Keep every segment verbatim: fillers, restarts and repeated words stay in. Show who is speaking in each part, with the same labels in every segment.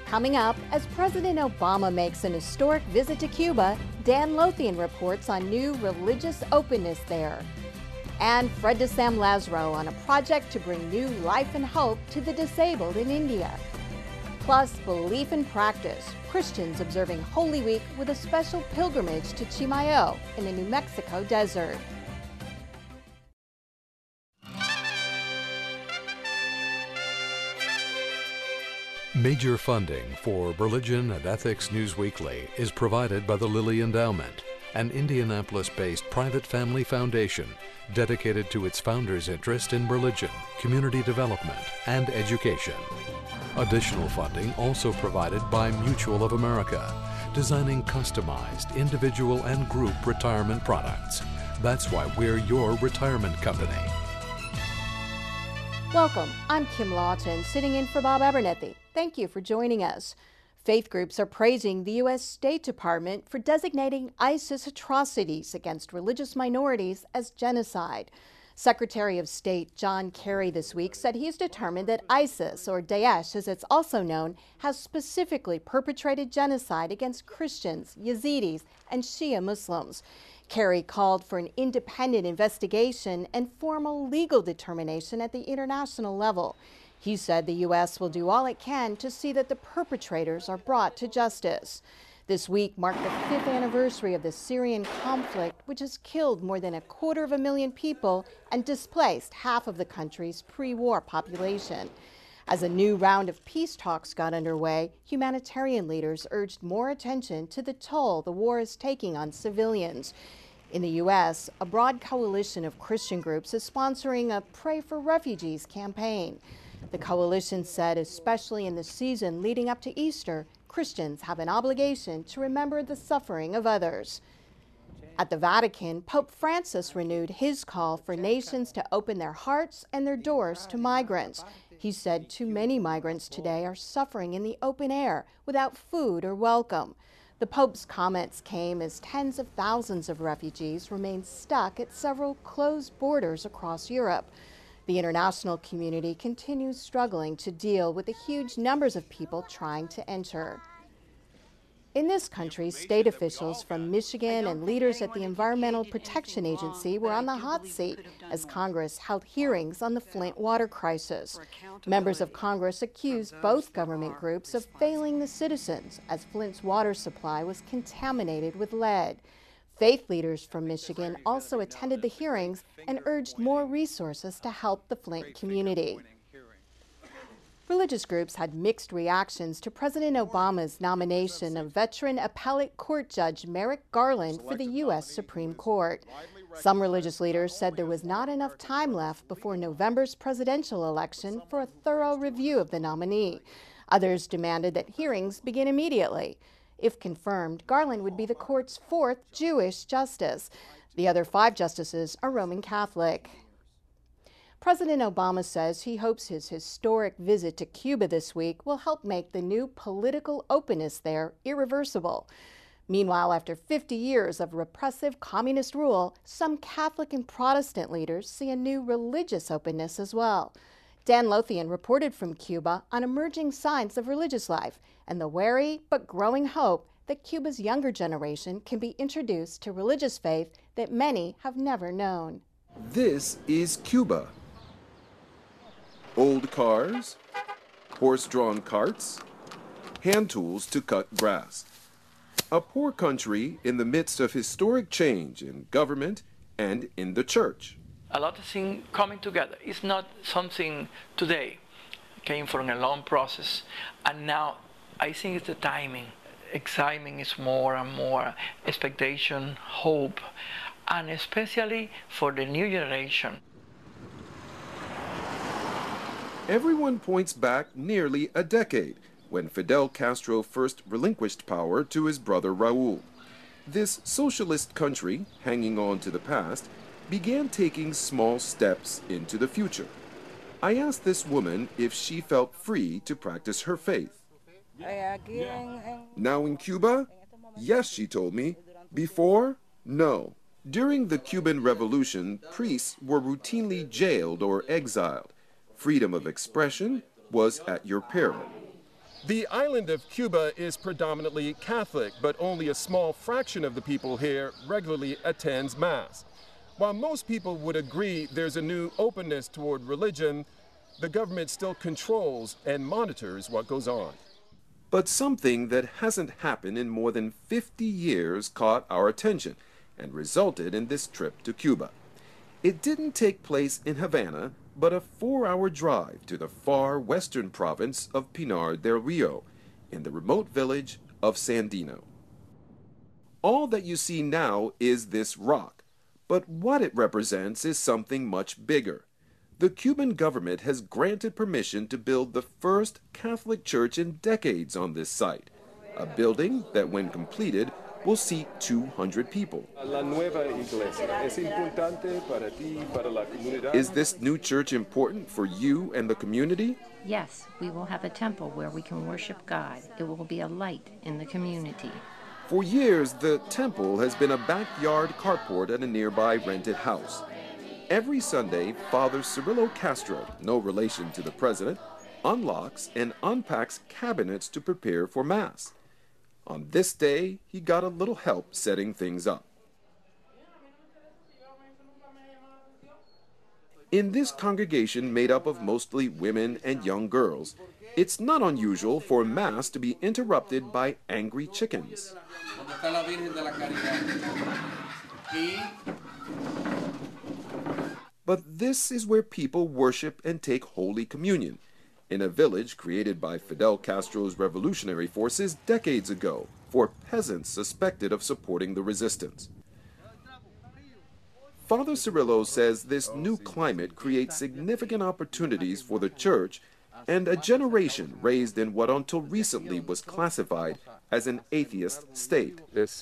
Speaker 1: Coming up, as President Obama makes an historic visit to Cuba, Dan Lothian reports on new religious openness there. And Fred de Sam Lazaro on a project to bring new life and hope to the disabled in India. Plus, belief in practice, Christians observing Holy Week with a special pilgrimage to Chimayo in the New Mexico desert.
Speaker 2: Major funding for Religion and Ethics News Weekly is provided by the Lilly Endowment, an Indianapolis-based private family foundation dedicated to its founders' interest in religion, community development, and education. Additional funding also provided by Mutual of America, designing customized individual and group retirement products. That's why we're your retirement company.
Speaker 1: Welcome. I'm Kim Lawton, sitting in for Bob Abernethy. Thank you for joining us. Faith groups are praising the U S State Department for designating ISIS atrocities against religious minorities as genocide. Secretary of State John Kerry this week said he's determined that ISIS, or Daesh as it's also known, has specifically perpetrated genocide against Christians, Yazidis, and Shia Muslims. Kerry called for an independent investigation and formal legal determination at the international level. He said the U S will do all it can to see that the perpetrators are brought to justice. This week marked the fifth anniversary of the Syrian conflict, which has killed more than a quarter of a million people and displaced half of the country's pre-war population. As a new round of peace talks got underway, humanitarian leaders urged more attention to the toll the war is taking on civilians. In the U S, a broad coalition of Christian groups is sponsoring a Pray for Refugees campaign. The coalition said, especially in the season leading up to Easter, Christians have an obligation to remember the suffering of others. At the Vatican, Pope Francis renewed his call for nations to open their hearts and their doors to migrants. He said too many migrants today are suffering in the open air without food or welcome. The Pope's comments came as tens of thousands of refugees remain stuck at several closed borders across Europe. The international community continues struggling to deal with the huge numbers of people trying to enter. In this country, state officials from Michigan and leaders at the Environmental Protection Agency were on the hot seat as Congress held hearings on the Flint water crisis. Members of Congress accused both government groups of failing the citizens as Flint's water supply was contaminated with lead. Faith leaders from Michigan also attended the hearings and urged more resources to help the Flint community. Religious groups had mixed reactions to President Obama's nomination of veteran appellate court judge Merrick Garland for the U S Supreme Court. Some religious leaders said there was not enough time left before November's presidential election for a thorough review of the nominee. Others demanded that hearings begin immediately. If confirmed, Garland would be the court's fourth Jewish justice. The other five justices are Roman Catholic. President Obama says he hopes his historic visit to Cuba this week will help make the new political openness there irreversible. Meanwhile, after fifty years of repressive communist rule, some Catholic and Protestant leaders see a new religious openness as well. Dan Lothian reported from Cuba on emerging signs of religious life and the wary but growing hope that Cuba's younger generation can be introduced to religious faith that many have never known.
Speaker 3: This is Cuba. Old cars, horse-drawn carts, hand tools to cut grass. A poor country in the midst of historic change in government and in the church.
Speaker 4: A lot of things coming together. It's not something today. It came from a long process, and now I think it's the timing. Excitement is more and more, expectation, hope, and especially for the new generation.
Speaker 3: Everyone points back nearly a decade when Fidel Castro first relinquished power to his brother Raul. This socialist country, hanging on to the past, began taking small steps into the future. I asked this woman if she felt free to practice her faith. Now in Cuba? Yes, she told me. Before? No. During the Cuban Revolution, priests were routinely jailed or exiled. Freedom of expression was at your peril. The island of Cuba is predominantly Catholic, but only a small fraction of the people here regularly attends Mass. While most people would agree there's a new openness toward religion, the government still controls and monitors what goes on. But something that hasn't happened in more than fifty years caught our attention and resulted in this trip to Cuba. It didn't take place in Havana, but a four-hour drive to the far western province of Pinar del Rio, in the remote village of Sandino. All that you see now is this rock, but what it represents is something much bigger. The Cuban government has granted permission to build the first Catholic church in decades on this site, a building that, when completed, will seat two hundred people. Is this new church important for you and the community?
Speaker 5: Yes, we will have a temple where we can worship God. It will be a light in the community.
Speaker 3: For years, the temple has been a backyard carport at a nearby rented house. Every Sunday, Father Cirilo Castro, no relation to the president, unlocks and unpacks cabinets to prepare for Mass. On this day, he got a little help setting things up. In this congregation made up of mostly women and young girls, it's not unusual for Mass to be interrupted by angry chickens. But this is where people worship and take Holy Communion, in a village created by Fidel Castro's revolutionary forces decades ago for peasants suspected of supporting the resistance. Father Cirilo says this new climate creates significant opportunities for the church and a generation raised in what until recently was classified as an atheist state. Is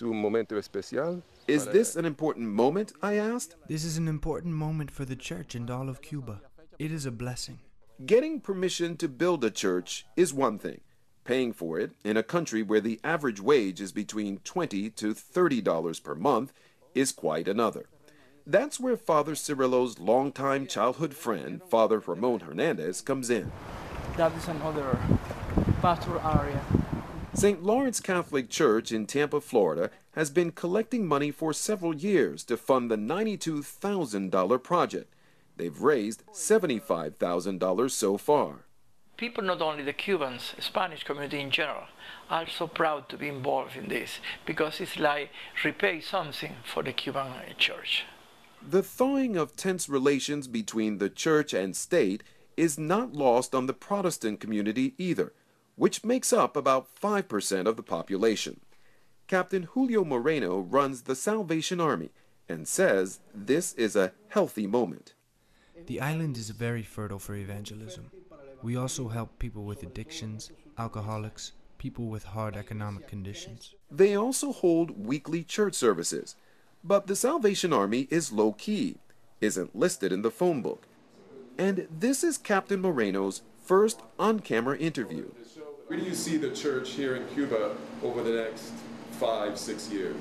Speaker 3: this an important moment, I asked?
Speaker 6: This is an important moment for the church and all of Cuba. It is a blessing.
Speaker 3: Getting permission to build a church is one thing. Paying for it in a country where the average wage is between twenty to thirty dollars per month is quite another. That's where Father Cirilo's longtime childhood friend, Father Ramon Hernandez, comes in.
Speaker 4: That is another pastoral area.
Speaker 3: Saint Lawrence Catholic Church in Tampa, Florida, has been collecting money for several years to fund the ninety-two thousand dollar project. They've raised seventy-five thousand dollars so far.
Speaker 4: People, not only the Cubans, Spanish community in general, are so proud to be involved in this because it's like repay something for the Cuban church.
Speaker 3: The thawing of tense relations between the church and state is not lost on the Protestant community either, which makes up about five percent of the population. Captain Julio Moreno runs the Salvation Army and says this is a healthy moment.
Speaker 6: The island is very fertile for evangelism. We also help people with addictions, alcoholics, people with hard economic conditions.
Speaker 3: They also hold weekly church services, but the Salvation Army is low-key, isn't listed in the phone book. And this is Captain Moreno's first on-camera interview.
Speaker 7: Where do you see the church here in Cuba over the next five, six years?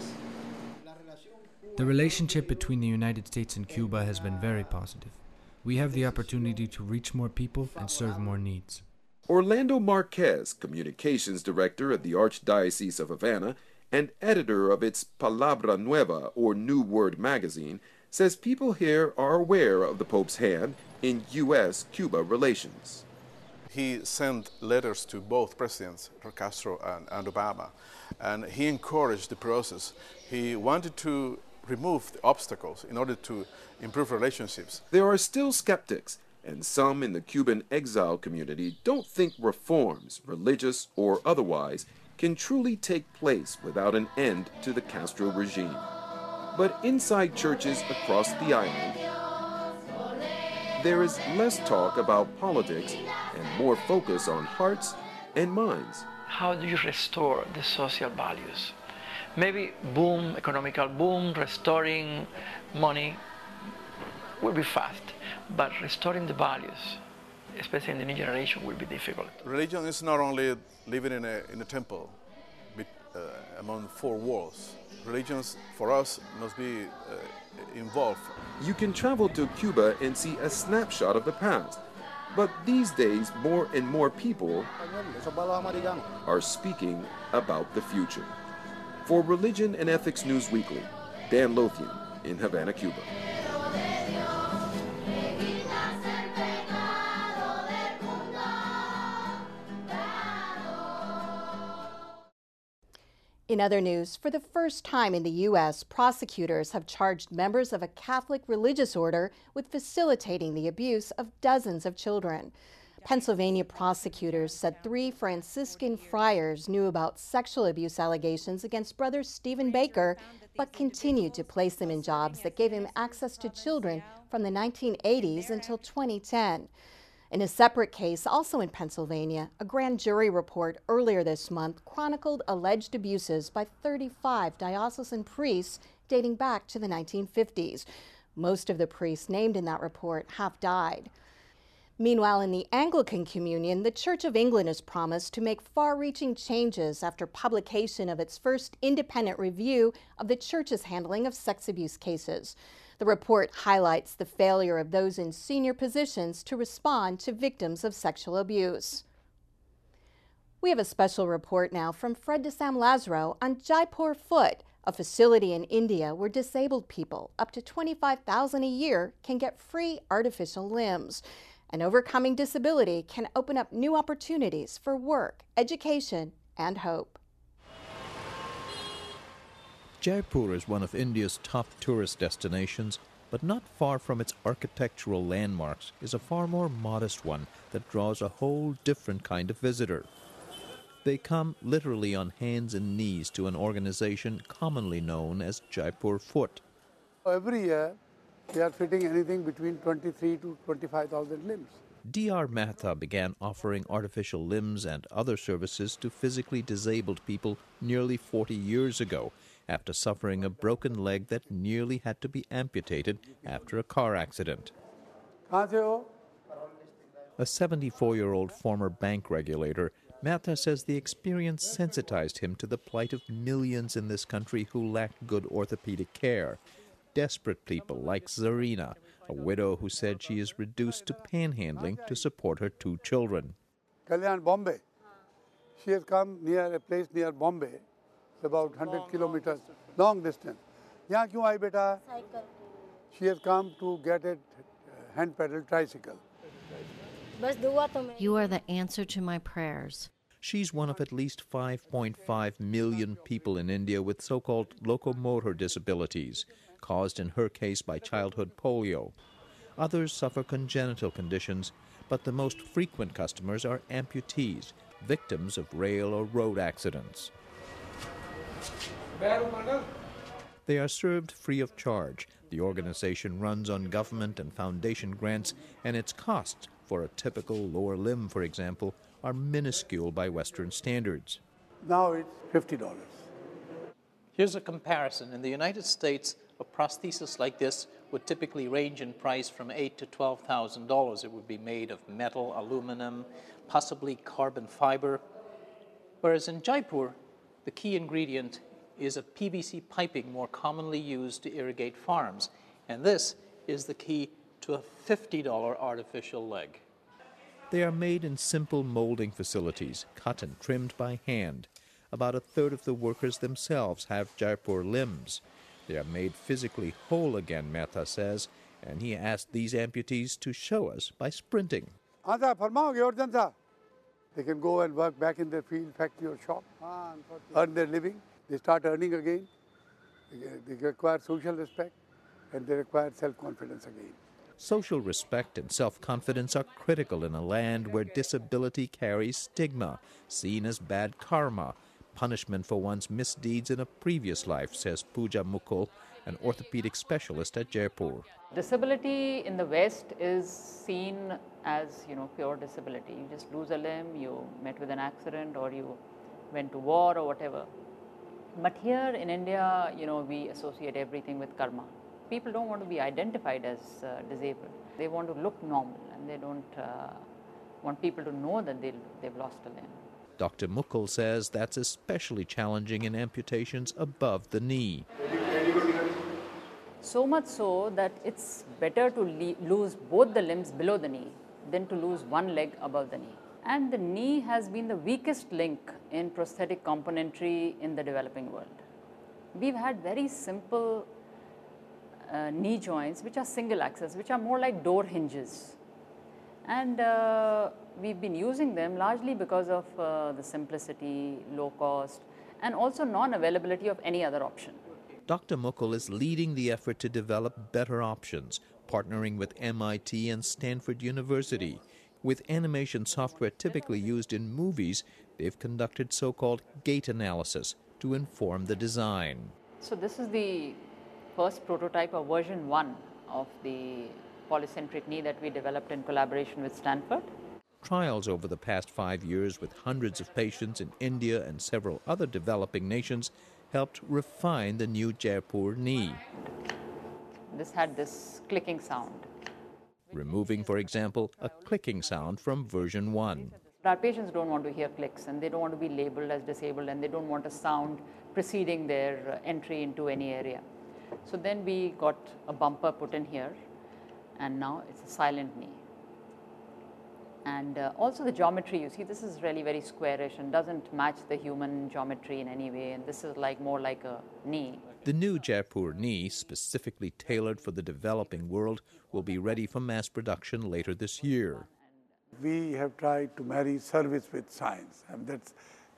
Speaker 6: The relationship between the United States and Cuba has been very positive. We have the opportunity to reach more people and serve more needs.
Speaker 3: Orlando Marquez, communications director at the Archdiocese of Havana and editor of its Palabra Nueva, or New Word magazine, says people here are aware of the Pope's hand in U S Cuba relations.
Speaker 8: He sent letters to both presidents, Castro and, and Obama, and he encouraged the process. He wanted to remove the obstacles in order to improve relationships.
Speaker 3: There are still skeptics, and some in the Cuban exile community don't think reforms, religious or otherwise, can truly take place without an end to the Castro regime. But inside churches across the island, there is less talk about politics and more focus on hearts and minds.
Speaker 4: How do you restore the social values? Maybe boom, economical boom, restoring money will be fast, but restoring the values, especially in the new generation, will be difficult.
Speaker 8: Religion is not only living in a, in a temple uh, among four walls. Religions, for us, must be uh, involved.
Speaker 3: You can travel to Cuba and see a snapshot of the past, But these days, more and more people are speaking about the future. For Religion and Ethics News Weekly, Dan Lothian in Havana, Cuba.
Speaker 1: In other news, for the first time in the U S, prosecutors have charged members of a Catholic religious order with facilitating the abuse of dozens of children. Pennsylvania prosecutors said three Franciscan friars knew about sexual abuse allegations against Brother Stephen Baker, but continued to place him in jobs that gave him access to children from the nineteen eighties until twenty ten. In a separate case, also in Pennsylvania, a grand jury report earlier this month chronicled alleged abuses by thirty-five diocesan priests dating back to the nineteen fifties. Most of the priests named in that report have died. Meanwhile, in the Anglican Communion, the Church of England has promised to make far-reaching changes after publication of its first independent review of the Church's handling of sex abuse cases. The report highlights the failure of those in senior positions to respond to victims of sexual abuse. We have a special report now from Fred de Sam Lazaro on Jaipur Foot, a facility in India where disabled people up to twenty-five thousand dollars a year can get free artificial limbs. And overcoming disability can open up new opportunities for work, education, and hope.
Speaker 9: Jaipur is one of India's top tourist destinations, but not far from its architectural landmarks is a far more modest one that draws a whole different kind of visitor. They come literally on hands and knees to an organization commonly known as Jaipur Foot.
Speaker 10: Every year, they are fitting anything between twenty-three to twenty-five thousand limbs.
Speaker 9: D R Mehta began offering artificial limbs and other services to physically disabled people nearly forty years ago, after suffering a broken leg that nearly had to be amputated after a car accident. A seventy-four-year-old former bank regulator, Mehta says the experience sensitized him to the plight of millions in this country who lacked good orthopedic care. Desperate people like Zarina, a widow who said she is reduced to panhandling to support her two children.
Speaker 10: Kalyan, Bombay. She has come near a place near Bombay. About one hundred long, kilometers, long distance. Yahan kyun aayi beta? She has come to get a hand-pedaled tricycle.
Speaker 5: You are the answer to my prayers.
Speaker 9: She's one of at least five point five million people in India with so-called locomotor disabilities, caused in her case by childhood polio. Others suffer congenital conditions, but the most frequent customers are amputees, victims of rail or road accidents. They are served free of charge. The organization runs on government and foundation grants, and its costs for a typical lower limb, for example, are minuscule by Western standards.
Speaker 10: Now it's fifty dollars.
Speaker 11: Here's a comparison. In the United States, a prosthesis like this would typically range in price from eight thousand to twelve thousand dollars. It would be made of metal, aluminum, possibly carbon fiber. Whereas in Jaipur, the key ingredient is a P V C piping more commonly used to irrigate farms. And this is the key to a fifty dollar artificial leg.
Speaker 9: They are made in simple molding facilities, cut and trimmed by hand. About a third of the workers themselves have Jaipur limbs. They are made physically whole again, Mehta says, and he asked these amputees to show us by sprinting.
Speaker 10: They can go and work back in their field, factory or shop, earn their living. They start earning again. They require social respect, and they require self-confidence again.
Speaker 9: Social respect and self-confidence are critical in a land where disability carries stigma, seen as bad karma, punishment for one's misdeeds in a previous life, says Pooja Mukul, an orthopedic specialist at Jaipur.
Speaker 12: Disability in the West is seen as, you know, pure disability. You just lose a limb, you met with an accident, or you went to war or whatever. But here in India, you know, we associate everything with karma. People don't want to be identified as uh, disabled. They want to look normal, and they don't uh, want people to know that they'll, they've lost a limb.
Speaker 9: Doctor Mukul says that's especially challenging in amputations above the knee.
Speaker 12: So much so that it's better to le- lose both the limbs below the knee than to lose one leg above the knee. And the knee has been the weakest link in prosthetic componentry in the developing world. We've had very simple uh, knee joints which are single axis, which are more like door hinges. And uh, we've been using them largely because of uh, the simplicity, low cost, and also non-availability of any other option.
Speaker 9: Doctor Mukul is leading the effort to develop better options, partnering with M I T and Stanford University. With animation software typically used in movies, they've conducted so-called gait analysis to inform the design.
Speaker 12: So this is the first prototype or version one of the polycentric knee that we developed in collaboration with Stanford.
Speaker 9: Trials over the past five years with hundreds of patients in India and several other developing nations helped refine the new Jaipur knee.
Speaker 12: This had this clicking sound.
Speaker 9: Removing, for example, a clicking sound from version one.
Speaker 12: Our patients don't want to hear clicks, and they don't want to be labeled as disabled, and they don't want a sound preceding their entry into any area. So then we got a bumper put in here, and now it's a silent knee. And uh, also the geometry, you see, this is really very squarish and doesn't match the human geometry in any way, and this is like more like a knee.
Speaker 9: The new Jaipur knee, specifically tailored for the developing world, will be ready for mass production later this year.
Speaker 10: We have tried to marry service with science, and that's,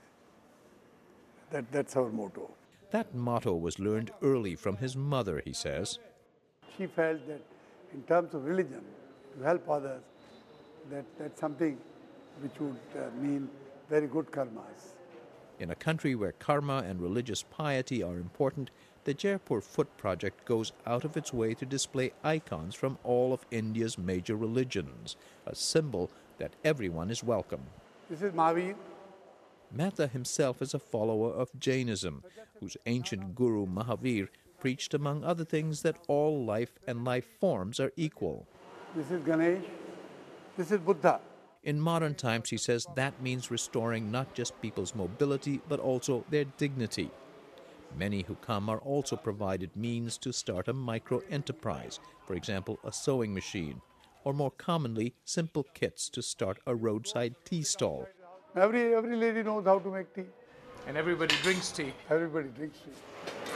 Speaker 10: that, that's our motto.
Speaker 9: That motto was learned early from his mother, he says.
Speaker 10: She felt that in terms of religion, to help others, that, that's something which would uh, mean very good karmas.
Speaker 9: In a country where karma and religious piety are important, the Jaipur Foot Project goes out of its way to display icons from all of India's major religions, a symbol that everyone is welcome.
Speaker 10: This is Mahavir.
Speaker 9: Mehta himself is a follower of Jainism, whose ancient guru Mahavir preached, among other things, that all life and life forms are equal.
Speaker 10: This is Ganesh. This is Buddha.
Speaker 9: In modern times, he says, that means restoring not just people's mobility, but also their dignity. Many who come are also provided means to start a micro-enterprise, for example, a sewing machine, or more commonly, simple kits to start a roadside tea stall.
Speaker 10: Every, every lady knows how to make tea.
Speaker 6: And everybody drinks tea.
Speaker 10: Everybody drinks tea.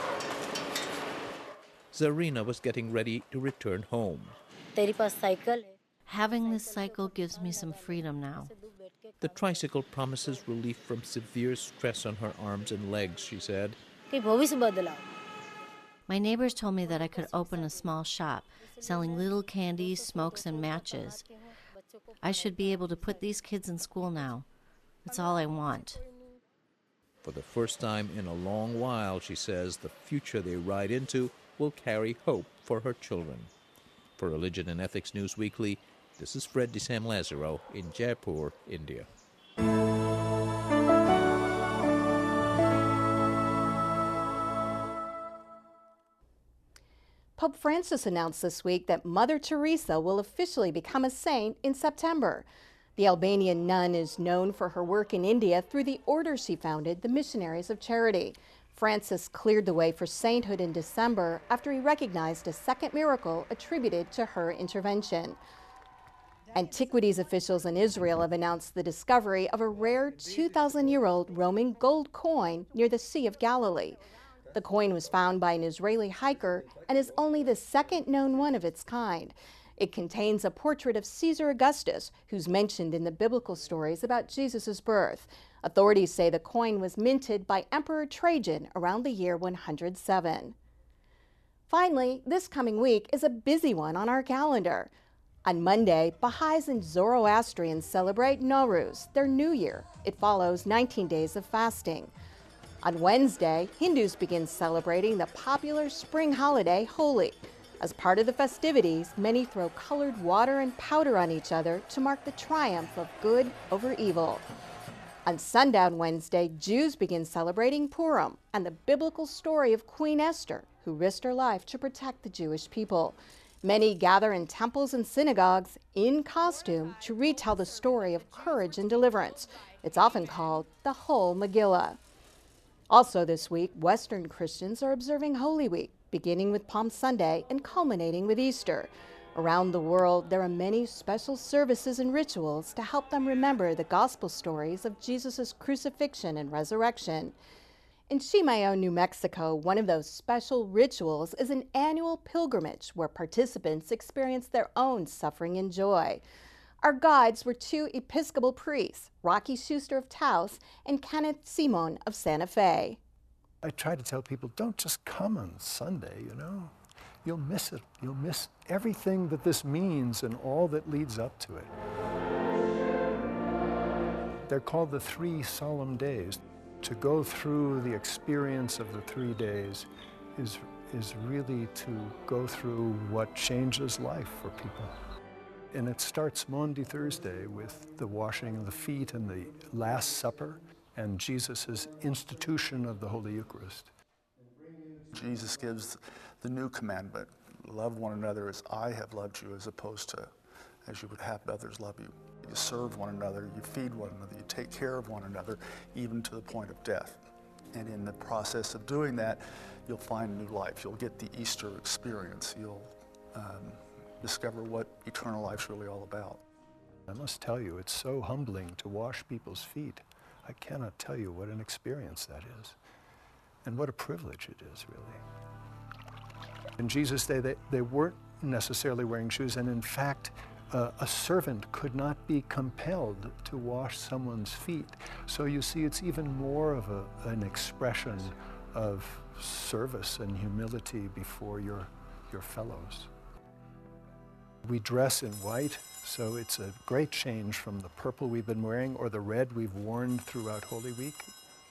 Speaker 9: Zarina was getting ready to return home.
Speaker 13: Having this cycle gives me some freedom now.
Speaker 9: The tricycle promises relief from severe stress on her arms and legs, she said.
Speaker 13: My neighbors told me that I could open a small shop, selling little candies, smokes, and matches. I should be able to put these kids in school now. That's all I want.
Speaker 9: For the first time in a long while, she says, the future they ride into will carry hope for her children. For Religion and Ethics News Weekly, this is Fred DeSam Lazaro in Jaipur, India.
Speaker 1: Pope Francis announced this week that Mother Teresa will officially become a saint in September. The Albanian nun is known for her work in India through the order she founded, the Missionaries of Charity. Francis cleared the way for sainthood in December after he recognized a second miracle attributed to her intervention. Antiquities officials in Israel have announced the discovery of a rare two thousand year old Roman gold coin near the Sea of Galilee. The coin was found by an Israeli hiker and is only the second known one of its kind. It contains a portrait of Caesar Augustus, who's mentioned in the biblical stories about Jesus' birth. Authorities say the coin was minted by Emperor Trajan around the year one hundred seven. Finally, this coming week is a busy one on our calendar. On Monday, Baha'is and Zoroastrians celebrate Nowruz, their new year. It follows nineteen days of fasting. On Wednesday, Hindus begin celebrating the popular spring holiday, Holi. As part of the festivities, many throw colored water and powder on each other to mark the triumph of good over evil. On sundown Wednesday, Jews begin celebrating Purim and the biblical story of Queen Esther, who risked her life to protect the Jewish people. Many gather in temples and synagogues in costume to retell the story of courage and deliverance. It's often called the whole Megillah. Also this week, Western Christians are observing Holy Week, beginning with Palm Sunday and culminating with Easter. Around the world, there are many special services and rituals to help them remember the gospel stories of Jesus' crucifixion and resurrection. In Chimayo, New Mexico, one of those special rituals is an annual pilgrimage where participants experience their own suffering and joy. Our guides were two Episcopal priests, Rocky Schuster of Taos and Kenneth Simon of Santa Fe.
Speaker 14: I try to tell people, don't just come on Sunday, you know. You'll miss it. You'll miss everything that this means and all that leads up to it. They're called the three solemn days. To go through the experience of the three days is, is really to go through what changes life for people. And it starts Maundy Thursday with the washing of the feet and the Last Supper and Jesus' institution of the Holy Eucharist.
Speaker 15: Jesus gives the new commandment, love one another as I have loved you, as opposed to as you would have others love you. You serve one another, you feed one another, you take care of one another, even to the point of death. And in the process of doing that, you'll find new life. You'll get the Easter experience. You'll um, discover what eternal life's really all about.
Speaker 14: I must tell you, it's so humbling to wash people's feet. I cannot tell you what an experience that is, and what a privilege it is, really. In Jesus' day, they, they weren't necessarily wearing shoes, and in fact, uh, a servant could not be compelled to wash someone's feet. So you see, it's even more of a, an expression of service and humility before your, your fellows. We dress in white, so it's a great change from the purple we've been wearing or the red we've worn throughout Holy Week.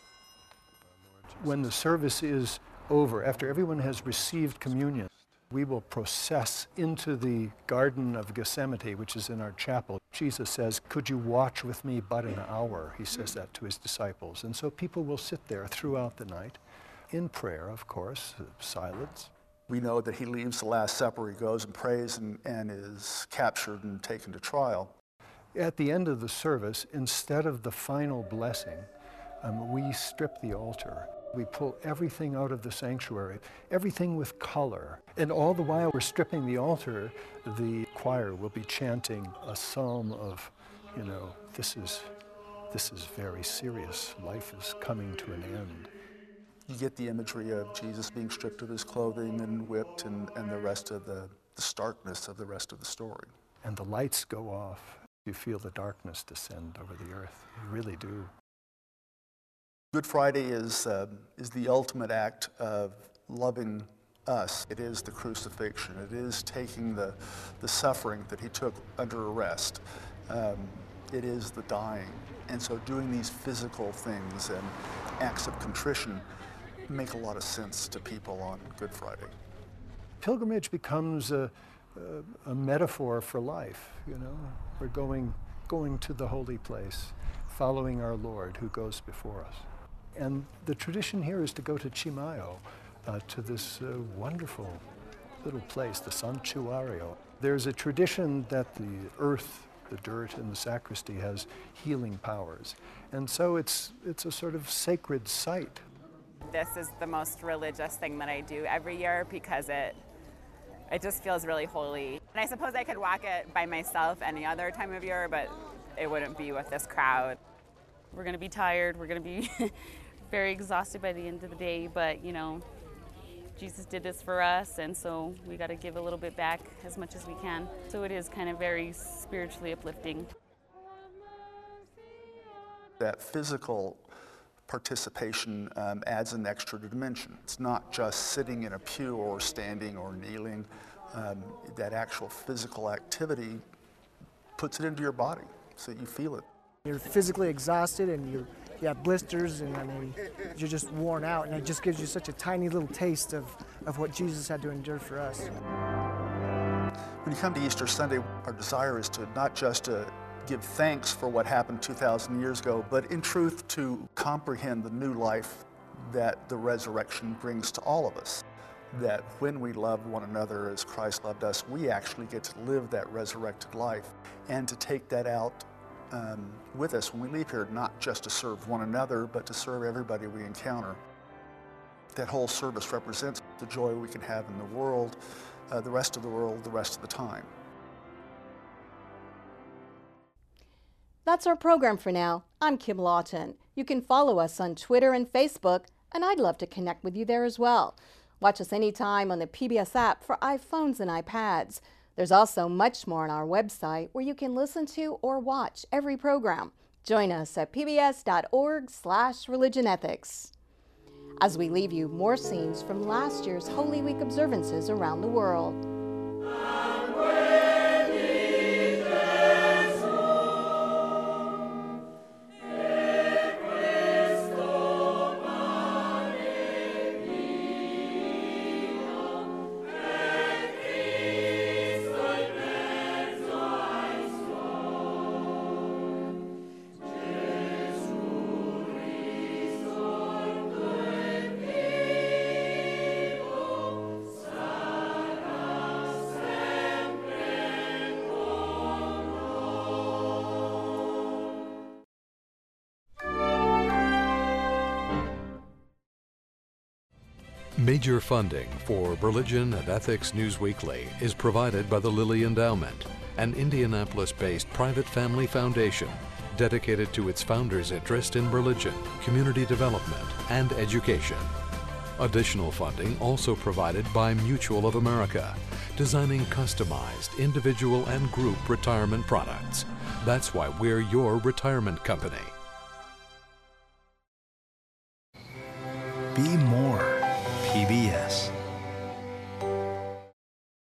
Speaker 14: When the service is over, after everyone has received communion, we will process into the Garden of Gethsemane, which is in our chapel. Jesus says, could you watch with me but an hour? He says that to his disciples. And so people will sit there throughout the night, in prayer, of course, silence.
Speaker 15: We know that he leaves the Last Supper, he goes and prays and, and is captured and taken to trial.
Speaker 14: At the end of the service, instead of the final blessing, um, we strip the altar. We pull everything out of the sanctuary, everything with color. And all the while we're stripping the altar, the choir will be chanting a psalm of, you know, this is, this is very serious. Life is coming to an end.
Speaker 15: You get the imagery of Jesus being stripped of his clothing and whipped and, and the rest of the, the starkness of the rest of the story.
Speaker 14: And the lights go off. You feel the darkness descend over the earth. You really do.
Speaker 15: Good Friday is, uh, is the ultimate act of loving us. It is the crucifixion. It is taking the, the suffering that he took under arrest. Um, it is the dying. And so doing these physical things and acts of contrition make a lot of sense to people on Good Friday.
Speaker 14: Pilgrimage becomes a, a, a metaphor for life, you know. We're going, going to the holy place, following our Lord who goes before us. And the tradition here is to go to Chimayo, uh, to this uh, wonderful little place, the Santuario. There's a tradition that the earth, the dirt in the sacristy has healing powers. And so it's, it's a sort of sacred site.
Speaker 16: This is the most religious thing that I do every year because it, it just feels really holy. And I suppose I could walk it by myself any other time of year, but it wouldn't be with this crowd.
Speaker 17: We're going to be tired, we're going to be very exhausted by the end of the day, but you know, Jesus did this for us, and so we got to give a little bit back as much as we can. So it is kind of very spiritually uplifting.
Speaker 15: That physical participation um, adds an extra dimension. It's not just sitting in a pew or standing or kneeling. Um, that actual physical activity puts it into your body so you feel it.
Speaker 18: You're physically exhausted and you're, you have blisters and I mean, you're just worn out, and it just gives you such a tiny little taste of, of what Jesus had to endure for us.
Speaker 15: When you come to Easter Sunday, our desire is to not just to give thanks for what happened two thousand years ago, but in truth to comprehend the new life that the resurrection brings to all of us. That when we love one another as Christ loved us, we actually get to live that resurrected life and to take that out Um, with us when we leave here, not just to serve one another, but to serve everybody we encounter. That whole service represents the joy we can have in the world uh, the rest of the world the rest of the time.
Speaker 1: That's our program for now. I'm Kim Lawton. You can follow us on Twitter and Facebook, and I'd love to connect with you there as well. Watch us anytime on the P B S app for iPhones and iPads. There's also much more on our website where you can listen to or watch every program. Join us at p b s dot org slash religion ethics. As we leave you, more scenes from last year's Holy Week observances around the world.
Speaker 2: Major funding for Religion and Ethics News Weekly is provided by the Lilly Endowment, an Indianapolis-based private family foundation dedicated to its founders' interest in religion, community development, and education. Additional funding also provided by Mutual of America, designing customized individual and group retirement products. That's why we're your retirement company.
Speaker 19: Be more P B S.